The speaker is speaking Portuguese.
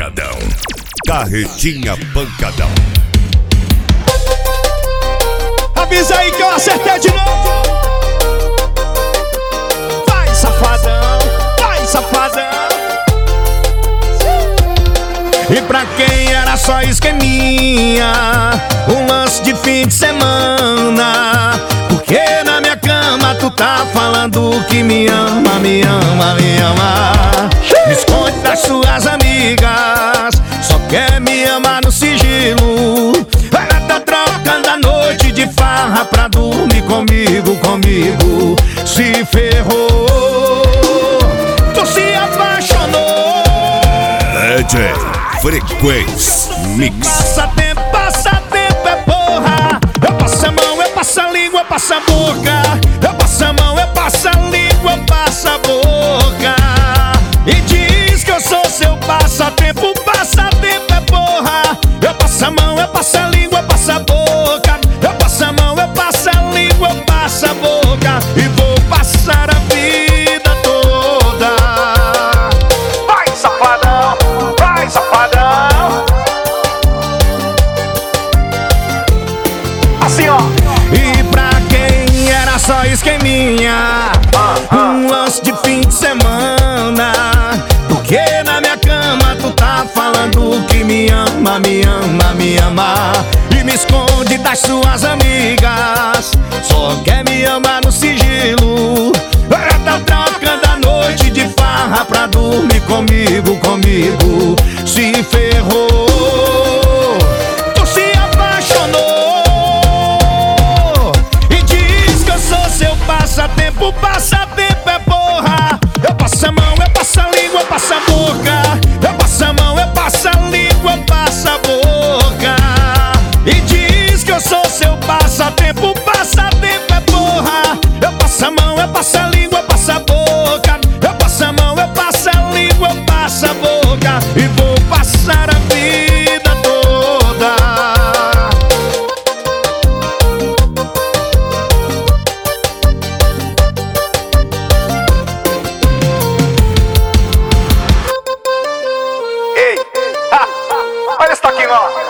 Pancadão. Carretinha Pancadão. Avisa aí que eu acertei de novo. Vai, safadão, vai, safadão. E pra quem era só esqueminha, um lance de fim de semana. Porque na minha cama tu tá falando que me ama, me ama, me ama. Me esconde das suas amigas, só quer me amar no sigilo. Ela tá trocando a noite de farra pra dormir comigo, comigo. Se ferrou, tu se apaixonou. DJ Frequência Mix. Passa tempo é porra. Eu passo a mão, eu passo a língua, eu passo a boca. Eu passo a mão, eu passo a língua, eu passo a boca. E diz que eu sou seu passatempo. Passatempo é porra. Eu passo a mão, eu passo a língua, eu passo a boca. Eu passo a mão, eu passo a língua, eu passo a boca. E vou passar a vida toda. Vai, safadão, vai, safadão. Assim, ó. E pra quem era só esqueminha, um lance de fim de semana. Porque na minha cama tu tá falando que me ama, me ama, me ama. E me esconde das suas amigas, só quer me amar no sigilo. Ela tá trocando a noite de farra pra dormir comigo, comigo. Se ferrou, tu se apaixonou. E diz que eu sou seu passatempo. Passatempo é porra. Eu passo a mão, eu passo a língua, eu passo a boca. Eu passo a mão, eu passo a língua, eu passo a boca. E diz que eu sou seu passatempo. Passatempo é porra. Eu passo a mão, eu passo a língua, eu passo a boca. Eu passo a mão, eu passo a língua, eu passo a boca. E vou passar a vida toda. Ei, olha esse toquinho, ó.